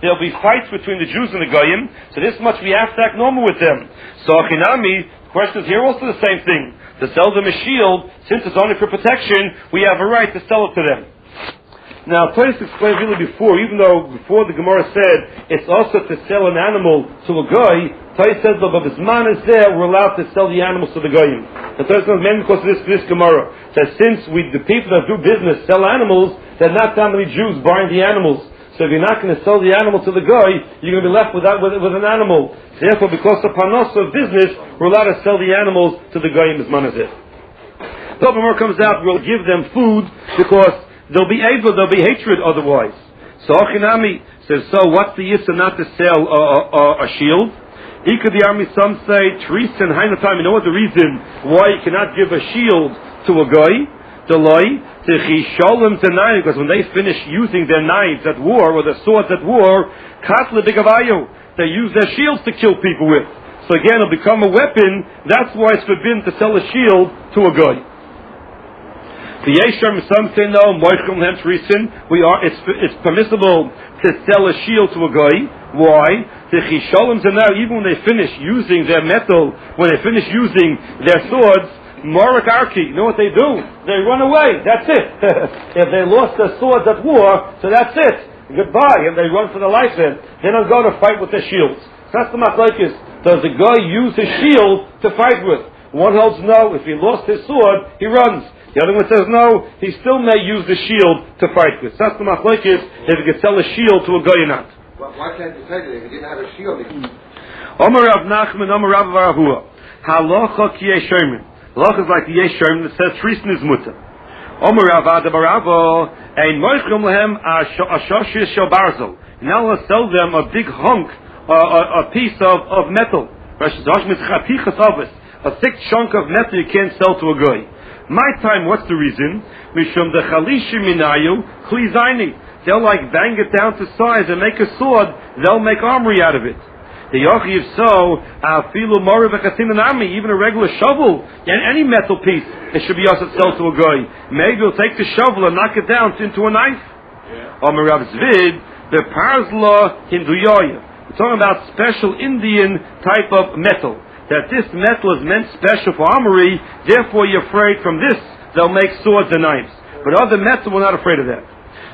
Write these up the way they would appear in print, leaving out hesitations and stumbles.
there'll be fights between the Jews and the Goyim, so this much we have to act normal with them. So Achinami, the question is here also the same thing. To sell them a shield, since it's only for protection, we have a right to sell it to them. Now, Toys explained really before, even though before the Gemara said it's also to sell an animal to a Goy, Toys says, but if man is there, we're allowed to sell the animals to the Goyim. The Toys says, maybe because of this Gemara, that since the people that do business sell animals, there are not that many Jews buying the animals. So if you're not going to sell the animal to the Goy, you're going to be left with an animal. Therefore, because of panos of business, we're allowed to sell the animals to the Goyim as man is it. The Gemara comes out, we'll give them food because there'll be hatred otherwise. So Achinami says, so what's the yissa not to sell a shield? The army, some say, Tris and Hainatam. You know what the reason why you cannot give a shield to a guy? Because when they finish using their knives at war, or their swords at war, they use their shields to kill people with. So again, it'll become a weapon. That's why it's forbidden to sell a shield to a guy. The Yesham, some say no, it's permissible to sell a shield to a guy. Why? Even when they finish using their metal, when they finish using their swords, Morik Arki, you know what they do? They run away, that's it. If they lost their swords at war, so that's it. Goodbye, and they run for their life then. They don't go to fight with their shields. That's the machlokes. Does the guy use his shield to fight with? One holds no, if he lost his sword, he runs. The other one says no, he still may use the shield to fight with. That's the machlokes, if he could sell a shield to a guy or not. Why can't you say that if he didn't have a shield? Omer Rav Nachman, Omer Rav Varahua. Halacha ki yeshomin. Halacha is like the yeshomin that says Tristan is mutter. Omer Rav Adabaravo, ein moichum lehem ashoshish shel barzel. Now let's sell them a big hunk, a piece of metal. A thick chunk of metal you can't sell to a guy. My time, what's the reason? Mishum the chalishi minayu kli zayni. They'll bang it down to size and make a sword. They'll make armory out of it. The yochiv so afilu mori v'chatinanami, even a regular shovel and any metal piece, it should be also sold to a guy. Maybe he'll take the shovel and knock it down into a knife. Omer Rav Zvid the parzla hinduyoya. We're talking about special Indian type of metal. That this metal is meant special for armory. Therefore, you're afraid from this they'll make swords and knives. But other metal, we're not afraid of that.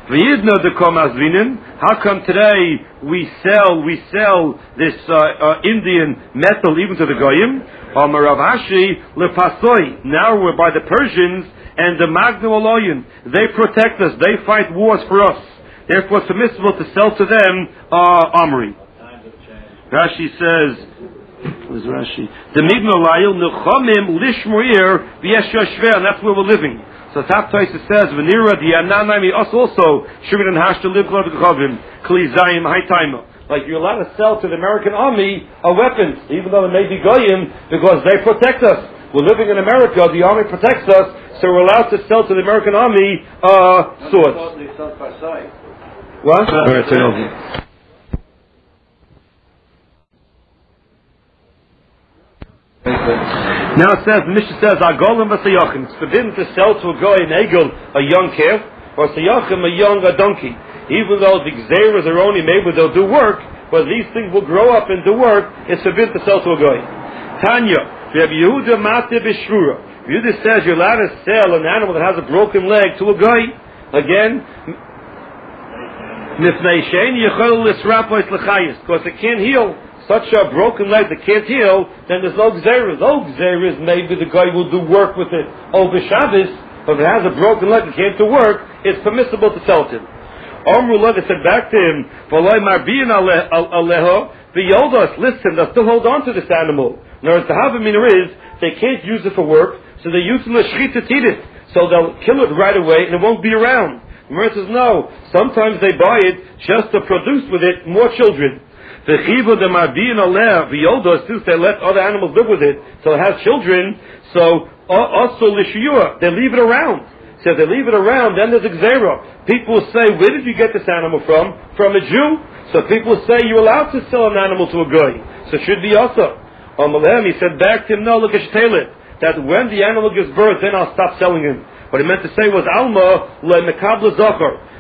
How come today we sell this Indian metal even to the Goyim? Now we're by the Persians and the Magna Aloyin. They protect us. They fight wars for us. Therefore, it's permissible to sell to them armory. Rashi says, what is Rashi? The Migna Layil Nechomim Lishmoir V'Yeshua and that's where we're living. So Taf Taisa says, Venira Diananami us also Shimon and Hashta Livklad Gchavim Kli Zayim Haitaima. Like you're allowed to sell to the American army weapons, even though it may be Goyim, because they protect us. We're living in America, the army protects us, so we're allowed to sell to the American army swords. What? Now it says, the Mishnah says, Agolim v'sayachim. It's forbidden to sell to a guy an egel, a young calf, or sayachim, a donkey. Even though the gzeras are only made where they'll do work, but these things will grow up and do work, it's forbidden to sell to a guy. Tanya, Rabbi Yehuda Mateh B'Shvura. Yehuda says you're allowed to sell an animal that has a broken leg to a guy. Again, because it can't heal. Such a broken leg that can't heal, then there's no gzeras. No gzeras, maybe the guy will do work with it over Shabbos, but if it has a broken leg and can't do work, it's permissible to sell it to him. Amrullah, they said back to him, listen, they'll still hold on to this animal. In other words, the havamina is, they can't use it for work, so they use it to eat it. So they'll kill it right away and it won't be around. The Gemara says no, sometimes they buy it just to produce with it more children. Since they let other animals live with it, so it has children, so also lishiyua, they leave it around. So if they leave it around, then there's a gzera. People will say, where did you get this animal from? From a Jew. So people will say, you're allowed to sell an animal to a guy. So it should be also. He said back to him, no, look at Shtelit, that when the animal gives birth, then I'll stop selling him. What he meant to say was, Alma le mekabla zochar.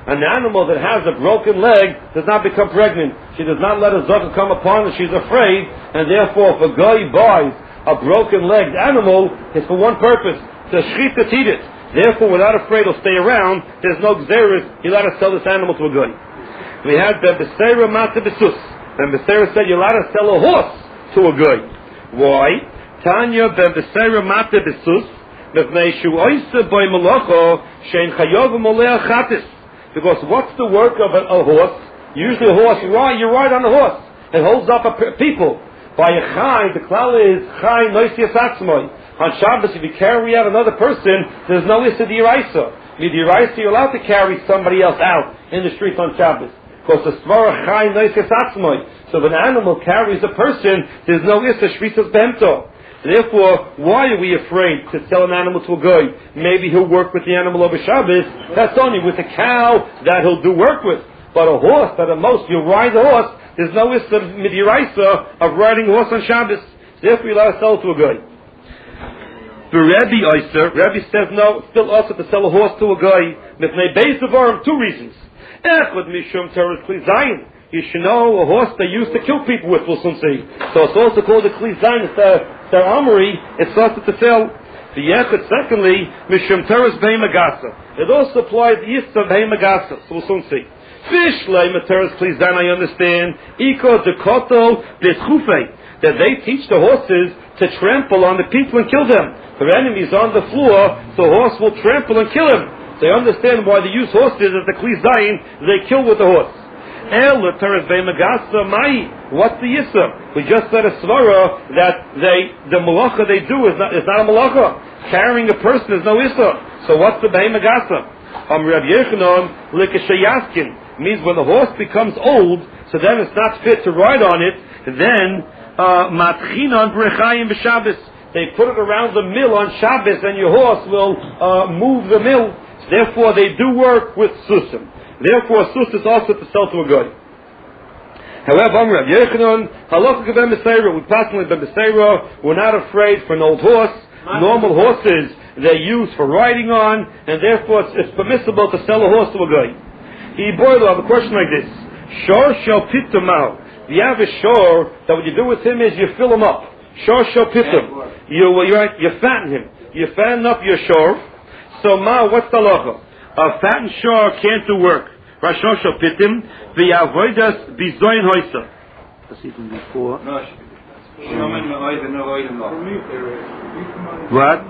An animal that has a broken leg does not become pregnant. She does not let a zaka come upon her. She's afraid, and therefore if a guy buys a broken-legged animal, it's for one purpose, to shchit to eat it. Therefore, without afraid he'll stay around, there's no gzeres, he'll let us sell this animal to a guy. We had Ben Beseira Mata Besus. Ben Beseira said you're allowed to sell a horse to a guy. Why? Tanya Ben Beseira Mata Besus, Mefnei Shu Oisa Boy Malacha, Shein Chayov Molea Chatis. Because what's the work of a horse? Usually a horse, you ride on a horse. It holds up people. By a chai, the klal is chai noisias atzmoi. On Shabbos, if you carry out another person, there's no issa d'iraisa. D'iraisa, you're allowed to carry somebody else out in the streets on Shabbos. Because the svara chai noisias atzmoi. So if an animal carries a person, there's no issa shvisas behemto. Therefore, why are we afraid to sell an animal to a guy? Maybe he'll work with the animal over Shabbos. That's only with a cow that he'll do work with. But a horse, that at most you ride the horse, there's no issa midiraisa of riding a horse on Shabbos. Therefore, you're allowed to sell it to a guy. The Rebbe says no, it's still also to sell a horse to a guy. Mifnei beis avarim, two reasons. Echad mishum teres kli zayin. You should know a horse they used to kill people with, we'll soon see. So it's also called a kli zayin. It's their armory. It's also to sell. The Yechid, secondly, mishum teres behemagasa. It also applies the yis of behemagasa. So we'll soon see. Fish lay materis kli zayin, I understand. Iko dekoto beschufe. That they teach the horses to trample on the people and kill them. Their enemies on the floor, so the horse will trample and kill him. They understand why they use horses as the kli zayin, they kill with the horse. What's the yissa? We just said a svara that the malacha they do is not a malacha. Carrying a person is no issa. So what's the behemagasa? Rav Yechanan likashayaskin means when the horse becomes old, so then it's not fit to ride on it. Then matchinan brechayim b'Shabbos. They put it around the mill on Shabbos, and your horse will move the mill. Therefore, they do work with susim. Therefore, sus is also to sell to a guy. However, Rav Yechanan, halacha ben Beseira, we personally ben Beseira, we're not afraid for an old horse. Normal horses they use for riding on, and therefore it's permissible to sell a horse to a guy. He boiled up a question like this: Shor shall pitum out. You have a shor that what you do with him is you fill him up. Shor shall pitum. You fatten him. You fatten up your shor. So what's the halacha? A fattened shor can't do work. Rashon shall pitim, v'yavoidas bizoyin hoisa. Let's see from before. What?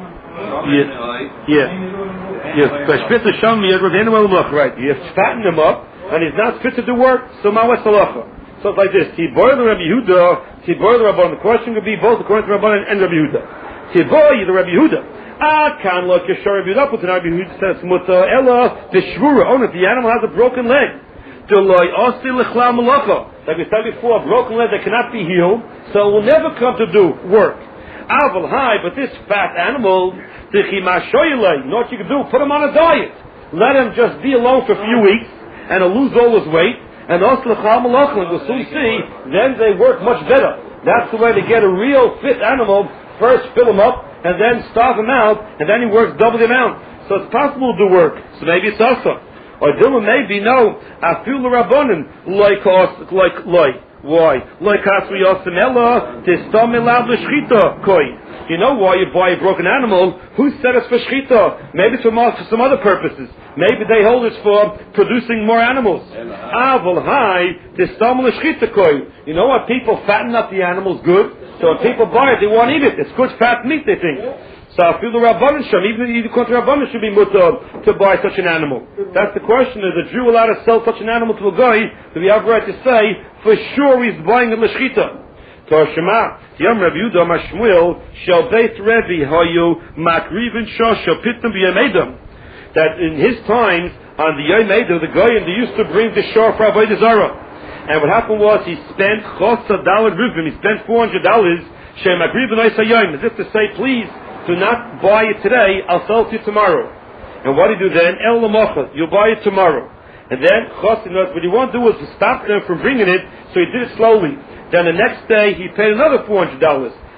Right. You fatten him up, and he's not fit to do work. So what's the halacha? So it's like this. Tiboy the Rabbi Yehuda, Tiboy the Rabban. The question could be both according to Rabban and Rabbi Yehuda. Tiboy the Rabbi Yehuda. Can look your shor Rabbi Yehuda, but Rabbi Yehuda says muta ella the shvura. Oh, if the animal has a broken leg, deloy osti lechla malacha. Like we said before, a broken leg that cannot be healed, so it will never come to do work. Aval high, but this fat animal, know what you can do? Put him on a diet. Let him just be alone for a few weeks, and he'll lose all his weight. And osti lechla malacha, and we'll soon see. Then they work much better. That's the way to get a real fit animal. First, fill him up, and then starve him out, and then he works double the amount. So it's possible to do work. So maybe it's also. Or Dilma maybe no. I feel the rabbanim like why? Like asri yosemela tistamilad l'shchita koi. You know why you buy a broken animal? Who said it's for shchita? Maybe it's for some other purposes. Maybe they hold it for producing more animals. Aval hai tistamil l'shchita koi. You know what? People fatten up the animals good. So when people buy it, they want to eat it. It's good fat meat, they think. So I feel the Rabbanan Shem, even the Rabbanan should be mutar to buy such an animal. That's the question: is a Jew allowed to sell such an animal to a guy? Do we have right to say for sure he's buying it l'shchita? Torshema, Yom Rabbi Yehuda Mashmuel shall beit Rebbe hayu makrivin shor shall pitum b'yamedam. That in his times on the Yom Edom, the guy they used to bring the shor for Avodah Zarah. And what happened was he spent $400 rivim. He spent $400. Shem agribin oisayim, as if to say, please do not buy it today. I'll sell it to you tomorrow. And what did he do then? El lamocha, you'll buy it tomorrow. And then what he wanted to do was to stop them from bringing it. So he did it slowly. Then the next day he paid another $400.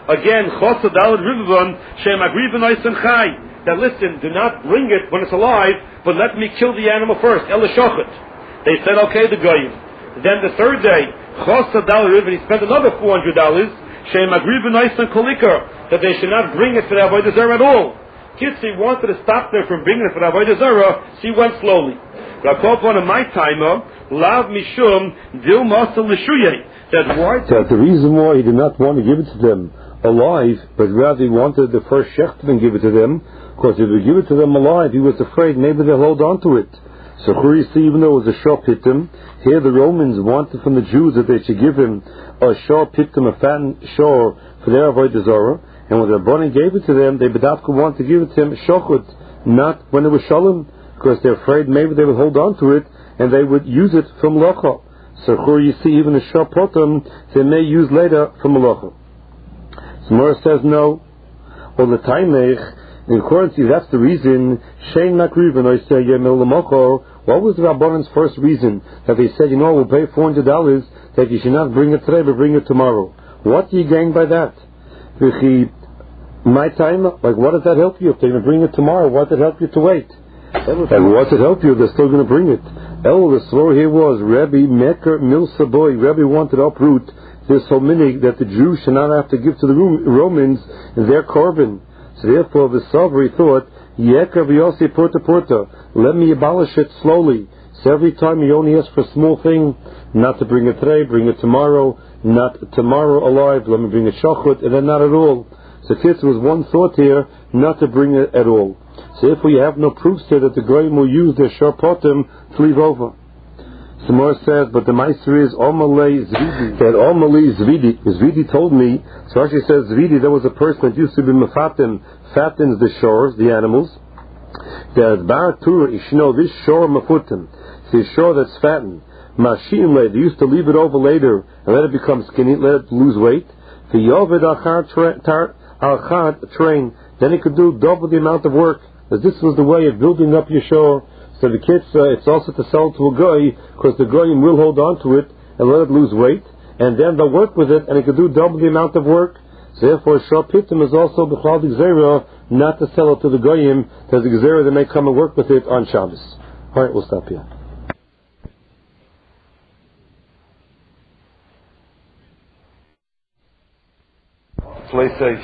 Again, Chos Adalad Rivavon, Shem Agrivan Oisen Chai. That listen, do not bring it when it's alive, but let me kill the animal first. El Shochet. They said, okay, the Goyim. Then the third day, Chos Adalad Rivavon, he spent another $400. Shem Agrivan Oisen Kolikar, that they should not bring it for the Avodah Zarah at all. Kitzi wanted to stop them from bringing it for the Avodah Zarah, so he went slowly. Rakopon in my timer, Lav Mishum Dil Masal Lishuye. That the reason why he did not want to give it to them alive, but rather he wanted the first shecht and give it to them, because if he give it to them alive, he was afraid maybe they'll hold on to it. So here you see, even though it was a shah pittim, here the Romans wanted from the Jews that they should give him a shah pittim, a fattened shah for their avodah zarah, and when the Rabbanan gave it to them, they bedavka wanted to give it to him shachut, not when it was shalom, because they're afraid maybe they would hold on to it and they would use it from malacha. So here you see, even a shah potam they may use later from malacha. Gemara says no. Well, the taimech, in accordance to that's the reason. Shein makriven I say yemel lamacho. What was the Rabbanan's first reason that they said, we'll pay $400 that you should not bring it today, but bring it tomorrow? What do you gain by that? My time, like, what does that help you? If they're going to bring it tomorrow, what does it help you to wait? And what does it help you? They're still going to bring it. The story here was Rabbi Meker Milsaboy. Rabbi wanted to uproot this whole minig that the Jews should not have to give to the Romans their carbon. So therefore, the Savri thought, Yeker v'yosei porta, let me abolish it slowly. So every time you only ask for a small thing, not to bring it today, bring it tomorrow, not tomorrow alive, let me bring it shachut, and then not at all. So kids, was one thought here, not to bring it at all. So if we have no proofs here that the Goyim will use their sharpotim to leave over. Samar says, but the Meister is Omalei Zvidi. That Omalei Zvidi told me, so actually says Zvidi, there was a person that used to be Mefatim, fattens the shores, the animals. There's Baratura Ishno, this shore Mefutim, this shore that's fattened. Mashin lay, they used to leave it over later and let it become skinny, let it lose weight. The Yovid Al train, then it could do double the amount of work. As this was the way of building up your shore. So the kids, it's also to sell to a guy, because the guy will hold on to it and let it lose weight, and then they'll work with it, and it could do double the amount of work. So therefore, shor pittim is also b'chlal gzera, not to sell it to the goyim. There's a gzera that may come and work with it on Shabbos. All right, we'll stop here. Play safe.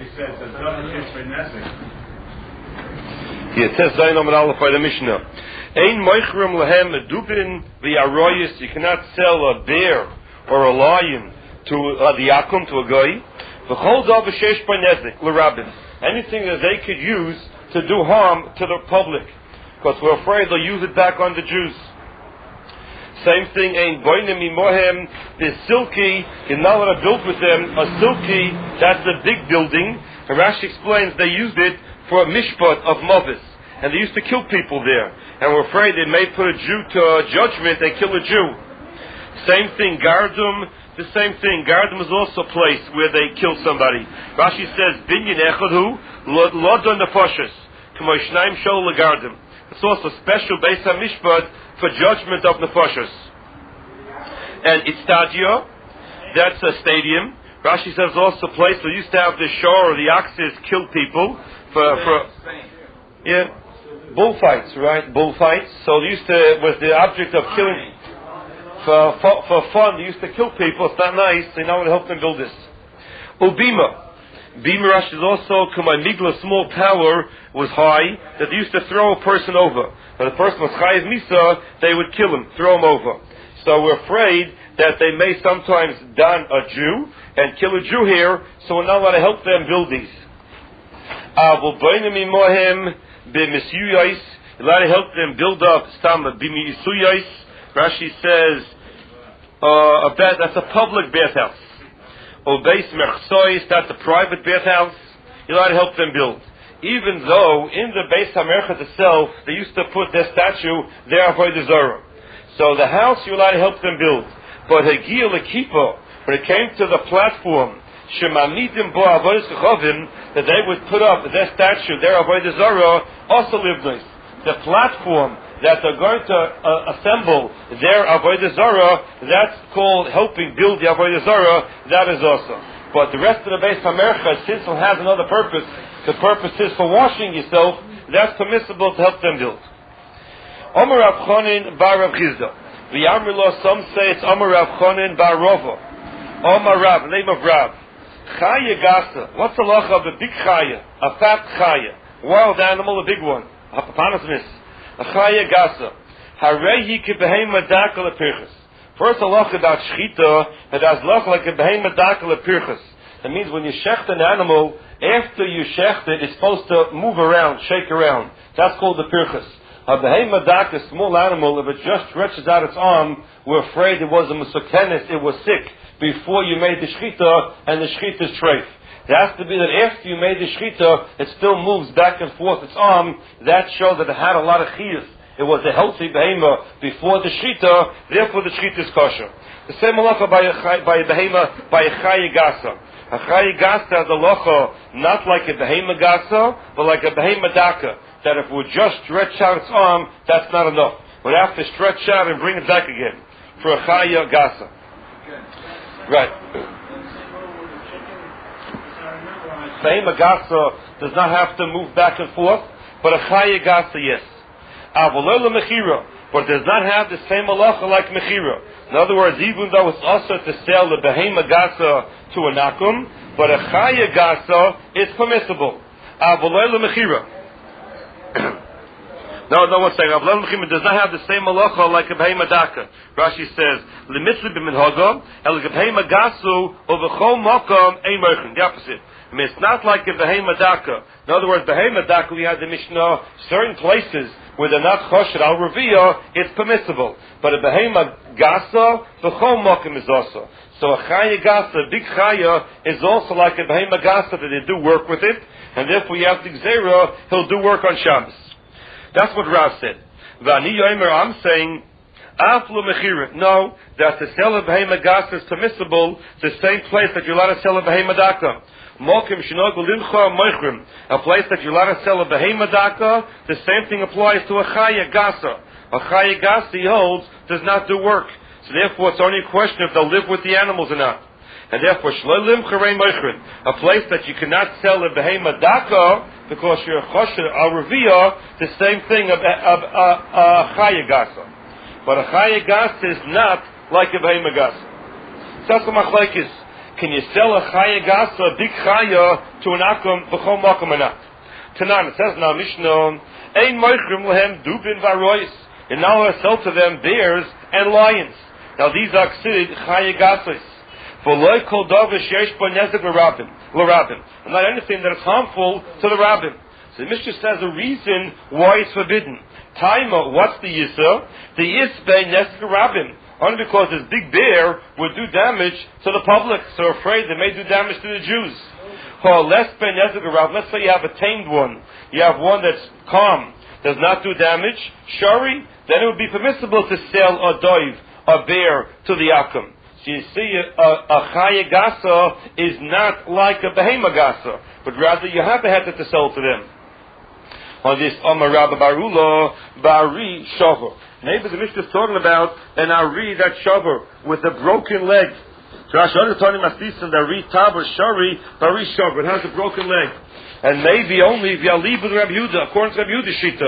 It says Zayin Amar Aleph by the Mishnah. Ein moichrim lehem dubin v'yaroyis. You cannot sell a bear or a lion to the yakum, to a guy. V'chol dav v'sheish b'nezik l'rabin. Anything that they could use to do harm to the public, because we're afraid they'll use it back on the Jews. Same thing. Ein boinim imohem the silky. You're not allowed to build with them a silky. That's a big building. And Rashi explains they used it for a mishpat of Movis, and they used to kill people there, and we're afraid they may put a Jew to judgment and kill a Jew. Same thing, Gardum, the same thing. Gardum is also a place where they kill somebody. Rashi says, Binyan echadu, lodon nefashos, k'mo shnaim shol legardum. It's also a special Beis HaMishpat for judgment of nefashos. And Istadio, that's a stadium. Rashi says also a place where used to have the shore or the oxes kill people for bullfights, right? Bullfights. So they used to, was the object of killing for fun. They used to kill people. It's not nice. They now want to help them build this. Ubima. Bima Rashi is also Kamai Migla, small tower was high that they used to throw a person over. When the person was Chayiv Misa, they would kill him, throw him over. So we're afraid that they may sometimes don a Jew and kill a Jew here, so we're not allowed to help them build these. You're allowed to help them build up Stama B'Misuyais. Rashi says that's a public bathhouse. Obeis Merchsois, that's a private bathhouse. You're allowed to help them build. Even though in the Beis HaMerchat itself, they used to put their statue there for the Zorah. So the house, you're allowed to help them build. But Hagil Akipa, when it came to the platform, Shemamidim Bo Avodas Chavim, that they would put up their statue, their Avodah Zarah, also livnus. The platform that they're going to assemble their Avodah Zarah, that's called helping build the Avodah Zarah, that is also. But the rest of the Beis HaMercha, since it has another purpose, the purpose is for washing yourself, that's permissible to help them build. Omer Rav Chonin bar Rav Chizda. V'yamrilo, some say it's Omer Rav Chonin bar Rova. Omer Rav, name of Rav. Chaya Gasa. What's the lacha of a big chaya? A fat chaya. Wild animal, a big one. A papanasmis. A chaya Gasa. Harehi ki behema daka lepirchas. First a lacha about shchita, it has lacha like a behema daka lepirchas. That means when you shecht an animal, after you shecht it, it's supposed to move around, shake around. That's called the pirchas. A behema daka, a small animal, if it just stretches out its arm, we're afraid it was a musakenis, it was sick, before you made the shchita, and the shchita is treif. It has to be that after you made the shchita, it still moves back and forth its arm. That shows that it had a lot of chiyas. It was a healthy behema before the shchita, therefore the shchita is kosher. The same halacha by a behema, by a chaya gasa. A chaya gasa has a halacha not like a behema gasa, but like a behema daka. That if we just stretch out its arm, that's not enough. We have to stretch out and bring it back again for a chaya gasa. Right. Behema gasa does not have to move back and forth, but a chaya gasa, yes. Avolelo mechira, but does not have the same halacha like mechira. In other words, even though it's also to sell the behema gasa to a nakum, but a chaya gasa is permissible. Avolelo mechira. No, one second. Avolelo mechira does not have the same halacha like a behema daka. Rashi says, "Limitzli b'minhaga, el behema gasu uvechol makom ein moichin." The opposite. I mean, it's not like a behema daka. In other words, behema daka, we had the Mishnah, certain places where they're not choshed al reviyah, it's permissible. But a behema gasa, b'chol makom is also. So a chaya gasa, a big chaya, is also like a behema gasa that they do work with it, and therefore you have the gzera, he'll do work on Shabbos. That's what Rav said. V'ani yomer, I'm saying, aflu mechira. No, that to sell a behema gasa is permissible, the same place that you're allowed to sell a behema daka. Mokim shenogul limcha moichrim, a place that you're allowed to sell a behema daka, the same thing applies to a chaya gasa. A chaya gasa, he holds, does not do work. So therefore it's only a question if they'll live with the animals or not. And therefore, shlo limcha rei moichrim, a place that you cannot sell a behema daka, because you're a chosher al reviyah, the same thing of a chaya gasa. But a chaya gasa is not like a behema gasa. That's the machlekes. Can you sell a chaya gasa, a big chaya, to an akum, b'chol makom or not? Tanan, it says now, Mishnah, ein moichrim lehem dubin v'arois. You're not allowed to sell to them bears and lions. Now these are considered chaya gasas. V'loi kol davar sheyesh bo nezek l'rabim. And not anything that is harmful to the rabbin. So the Mishnah says a reason why it's forbidden. Taima, what's the yisa? The yisbei nezek l'rabim. Only because this big bear would do damage to the public. So afraid they may do damage to the Jews. Let's say you have a tamed one. You have one that's calm, does not do damage. Shari, then it would be permissible to sell a doiv, a bear, to the akum. So you see, a chaya gasa is not like a behema gasa, but rather you have to have it to sell to them. On this, Amar Rabba Barula, Bari Shover. Maybe the Mishnah is talking about an Ari that Shover with a broken leg. Rashi Tani Masisan, the Ari Taber Shari, Bari Shover. It has a broken leg. And maybe only if you leave with Rabbi Yehuda, according to Rabbi Yehuda Shita.